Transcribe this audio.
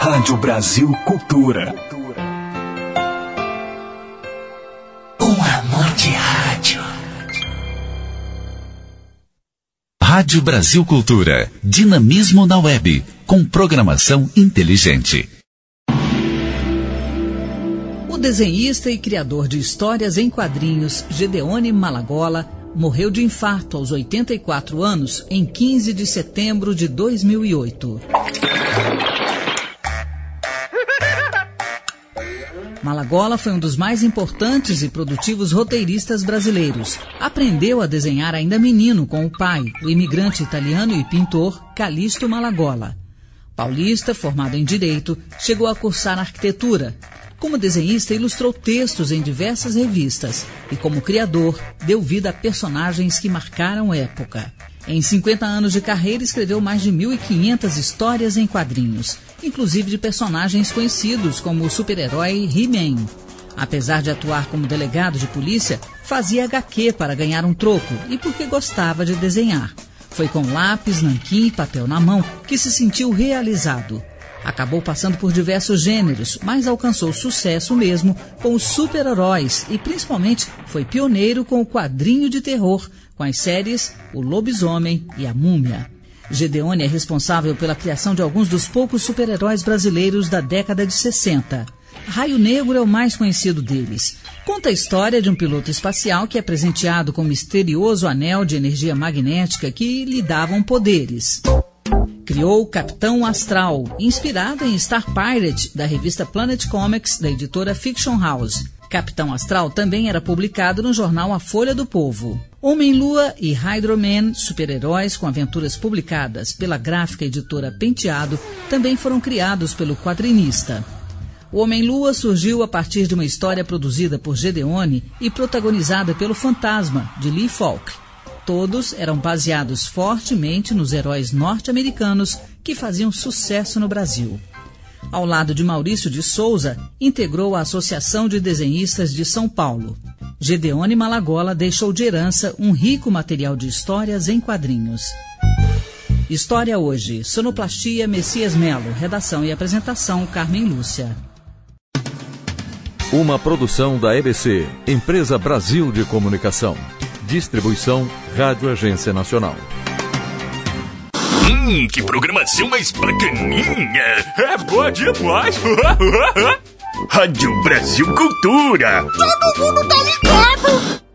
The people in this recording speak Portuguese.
Rádio Brasil Cultura. Um amor de rádio. Rádio Brasil Cultura. Dinamismo na web. Com programação inteligente. O desenhista e criador de histórias em quadrinhos, Gedeone Malagola, morreu de infarto aos 84 anos em 15 de setembro de 2008. Malagola foi um dos mais importantes e produtivos roteiristas brasileiros. Aprendeu a desenhar ainda menino com o pai, o imigrante italiano e pintor Calixto Malagola. Paulista, formado em Direito, chegou a cursar arquitetura. Como desenhista, ilustrou textos em diversas revistas e, como criador, deu vida a personagens que marcaram época. Em 50 anos de carreira, escreveu mais de 1.500 histórias em quadrinhos, inclusive de personagens conhecidos como o super-herói He-Man. Apesar de atuar como delegado de polícia, fazia HQ para ganhar um troco e porque gostava de desenhar. Foi com lápis, nanquim e papel na mão que se sentiu realizado. Acabou passando por diversos gêneros, mas alcançou sucesso mesmo com os super-heróis e principalmente foi pioneiro com o quadrinho de terror, com as séries O Lobisomem e A Múmia. Gedeone é responsável pela criação de alguns dos poucos super-heróis brasileiros da década de 60. Raio Negro é o mais conhecido deles. Conta a história de um piloto espacial que é presenteado com um misterioso anel de energia magnética que lhe davam poderes. Criou o Capitão Astral, inspirado em Star Pirate, da revista Planet Comics, da editora Fiction House. Capitão Astral também era publicado no jornal A Folha do Povo. Homem-Lua e Hydro-Man, super-heróis com aventuras publicadas pela gráfica editora Penteado, também foram criados pelo quadrinista. O Homem-Lua surgiu a partir de uma história produzida por Gedeone e protagonizada pelo Fantasma, de Lee Falk. Todos eram baseados fortemente nos heróis norte-americanos que faziam sucesso no Brasil. Ao lado de Maurício de Souza, integrou a Associação de Desenhistas de São Paulo. Gedeone Malagola deixou de herança um rico material de histórias em quadrinhos. História hoje, sonoplastia Messias Melo, redação e apresentação Carmen Lúcia. Uma produção da EBC, Empresa Brasil de Comunicação. Distribuição Rádio Agência Nacional. Que programação mais bacaninha! É boa demais! Rádio Brasil Cultura! Todo mundo tá ligado!